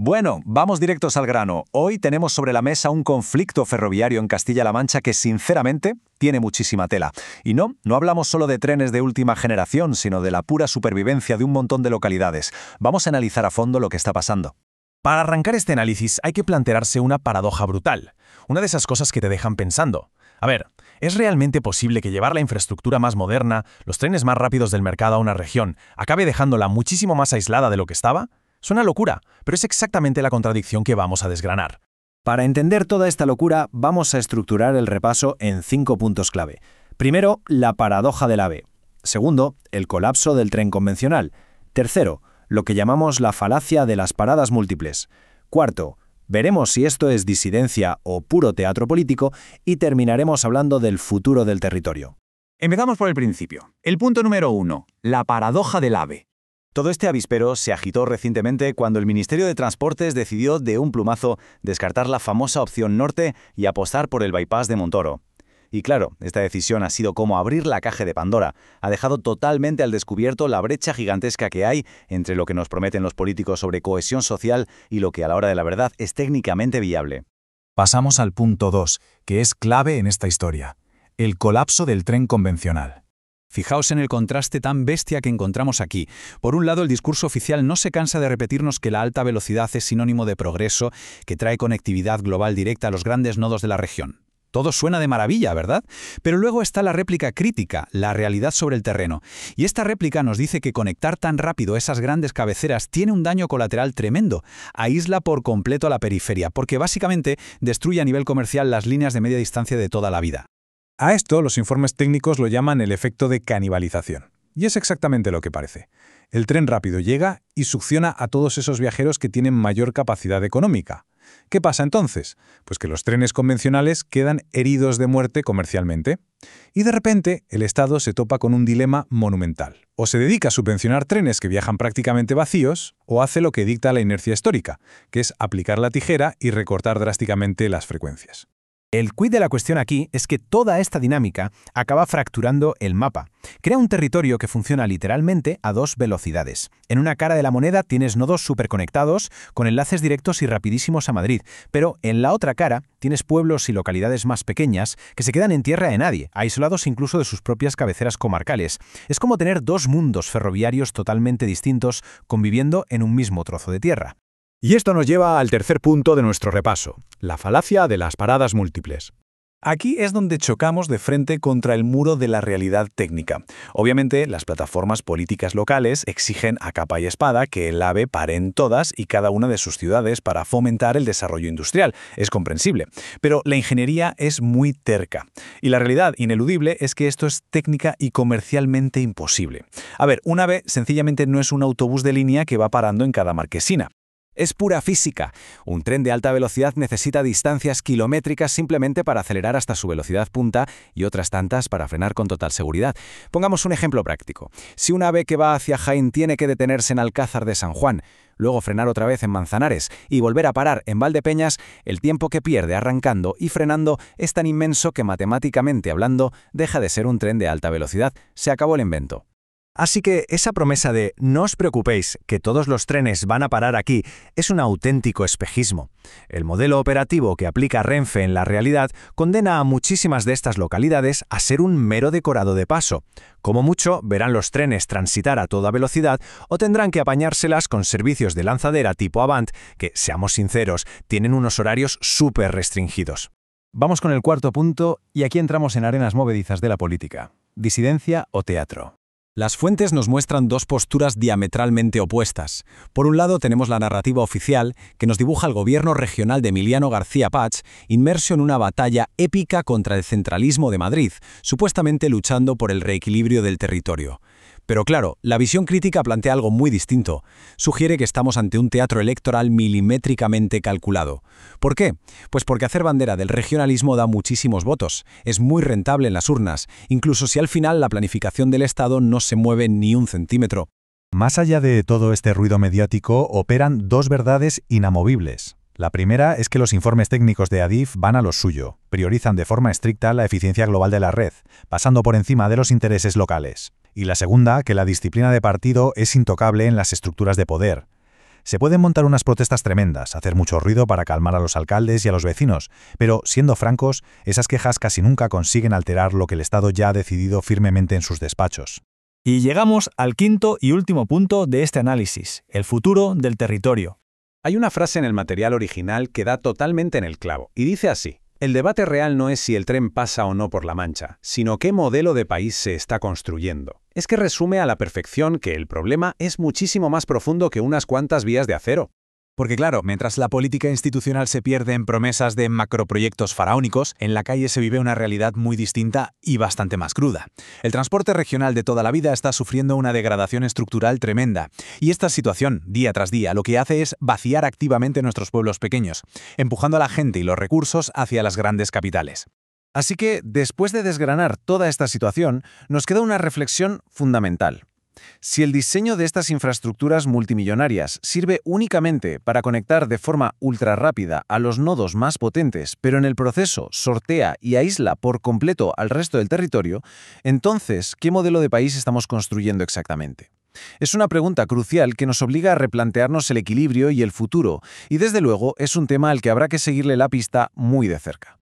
Bueno, vamos directos al grano. Hoy tenemos sobre la mesa un conflicto ferroviario en Castilla-La Mancha que, sinceramente, tiene muchísima tela. Y no hablamos solo de trenes de última generación, sino de la pura supervivencia de un montón de localidades. Vamos a analizar a fondo lo que está pasando. Para arrancar este análisis hay que plantearse una paradoja brutal, una de esas cosas que te dejan pensando. A ver, ¿es realmente posible que llevar la infraestructura más moderna, los trenes más rápidos del mercado a una región, acabe dejándola muchísimo más aislada de lo que estaba? Suena locura, pero es exactamente la contradicción que vamos a desgranar. Para entender toda esta locura, vamos a estructurar el repaso en 5 puntos clave. Primero, la paradoja del AVE. Segundo, el colapso del tren convencional. Tercero, lo que llamamos la falacia de las paradas múltiples. Cuarto, veremos si esto es disidencia o puro teatro político y terminaremos hablando del futuro del territorio. Empezamos por el principio. El punto número 1, la paradoja del AVE. Todo este avispero se agitó recientemente cuando el Ministerio de Transportes decidió de un plumazo descartar la famosa opción norte y apostar por el bypass de Montoro. Y claro, esta decisión ha sido como abrir la caja de Pandora. Ha dejado totalmente al descubierto la brecha gigantesca que hay entre lo que nos prometen los políticos sobre cohesión social y lo que a la hora de la verdad es técnicamente viable. Pasamos al punto 2, que es clave en esta historia: el colapso del tren convencional. Fijaos en el contraste tan bestia que encontramos aquí. Por un lado, el discurso oficial no se cansa de repetirnos que la alta velocidad es sinónimo de progreso, que trae conectividad global directa a los grandes nodos de la región. Todo suena de maravilla, ¿verdad? Pero luego está la réplica crítica, la realidad sobre el terreno. Y esta réplica nos dice que conectar tan rápido esas grandes cabeceras tiene un daño colateral tremendo. Aísla por completo a la periferia, porque básicamente destruye a nivel comercial las líneas de media distancia de toda la vida. A esto los informes técnicos lo llaman el efecto de canibalización. Y es exactamente lo que parece. El tren rápido llega y succiona a todos esos viajeros que tienen mayor capacidad económica. ¿Qué pasa entonces? Pues que los trenes convencionales quedan heridos de muerte comercialmente. Y de repente el Estado se topa con un dilema monumental. O se dedica a subvencionar trenes que viajan prácticamente vacíos, o hace lo que dicta la inercia histórica, que es aplicar la tijera y recortar drásticamente las frecuencias. El quid de la cuestión aquí es que toda esta dinámica acaba fracturando el mapa. Crea un territorio que funciona literalmente a dos velocidades. En una cara de la moneda tienes nodos superconectados con enlaces directos y rapidísimos a Madrid, pero en la otra cara tienes pueblos y localidades más pequeñas que se quedan en tierra de nadie, aislados incluso de sus propias cabeceras comarcales. Es como tener dos mundos ferroviarios totalmente distintos conviviendo en un mismo trozo de tierra. Y esto nos lleva al tercer punto de nuestro repaso, la falacia de las paradas múltiples. Aquí es donde chocamos de frente contra el muro de la realidad técnica. Obviamente, las plataformas políticas locales exigen a capa y espada que el AVE pare en todas y cada una de sus ciudades para fomentar el desarrollo industrial. Es comprensible. Pero la ingeniería es muy terca. Y la realidad ineludible es que esto es técnica y comercialmente imposible. A ver, un AVE sencillamente no es un autobús de línea que va parando en cada marquesina. Es pura física. Un tren de alta velocidad necesita distancias kilométricas simplemente para acelerar hasta su velocidad punta y otras tantas para frenar con total seguridad. Pongamos un ejemplo práctico. Si un AVE que va hacia Jaén tiene que detenerse en Alcázar de San Juan, luego frenar otra vez en Manzanares y volver a parar en Valdepeñas, el tiempo que pierde arrancando y frenando es tan inmenso que matemáticamente hablando deja de ser un tren de alta velocidad. Se acabó el invento. Así que esa promesa de «no os preocupéis, que todos los trenes van a parar aquí» es un auténtico espejismo. El modelo operativo que aplica Renfe en la realidad condena a muchísimas de estas localidades a ser un mero decorado de paso. Como mucho, verán los trenes transitar a toda velocidad o tendrán que apañárselas con servicios de lanzadera tipo Avant que, seamos sinceros, tienen unos horarios súper restringidos. Vamos con el cuarto punto y aquí entramos en arenas movedizas de la política. Disidencia o teatro. Las fuentes nos muestran dos posturas diametralmente opuestas. Por un lado tenemos la narrativa oficial que nos dibuja al gobierno regional de Emiliano García Pach inmerso en una batalla épica contra el centralismo de Madrid, supuestamente luchando por el reequilibrio del territorio. Pero claro, la visión crítica plantea algo muy distinto. Sugiere que estamos ante un teatro electoral milimétricamente calculado. ¿Por qué? Pues porque hacer bandera del regionalismo da muchísimos votos. Es muy rentable en las urnas, incluso si al final la planificación del Estado no se mueve ni un centímetro. Más allá de todo este ruido mediático, operan dos verdades inamovibles. La primera es que los informes técnicos de Adif van a lo suyo, priorizan de forma estricta la eficiencia global de la red, pasando por encima de los intereses locales. Y la segunda, que la disciplina de partido es intocable en las estructuras de poder. Se pueden montar unas protestas tremendas, hacer mucho ruido para calmar a los alcaldes y a los vecinos, pero, siendo francos, esas quejas casi nunca consiguen alterar lo que el Estado ya ha decidido firmemente en sus despachos. Y llegamos al quinto y último punto de este análisis, el futuro del territorio. Hay una frase en el material original que da totalmente en el clavo, y dice así: el debate real no es si el tren pasa o no por La Mancha, sino qué modelo de país se está construyendo. Es que resume a la perfección que el problema es muchísimo más profundo que unas cuantas vías de acero. Porque claro, mientras la política institucional se pierde en promesas de macroproyectos faraónicos, en la calle se vive una realidad muy distinta y bastante más cruda. El transporte regional de toda la vida está sufriendo una degradación estructural tremenda, y esta situación, día tras día, lo que hace es vaciar activamente nuestros pueblos pequeños, empujando a la gente y los recursos hacia las grandes capitales. Así que, después de desgranar toda esta situación, nos queda una reflexión fundamental. Si el diseño de estas infraestructuras multimillonarias sirve únicamente para conectar de forma ultra rápida a los nodos más potentes, pero en el proceso sortea y aísla por completo al resto del territorio, entonces, ¿qué modelo de país estamos construyendo exactamente? Es una pregunta crucial que nos obliga a replantearnos el equilibrio y el futuro, y desde luego es un tema al que habrá que seguirle la pista muy de cerca.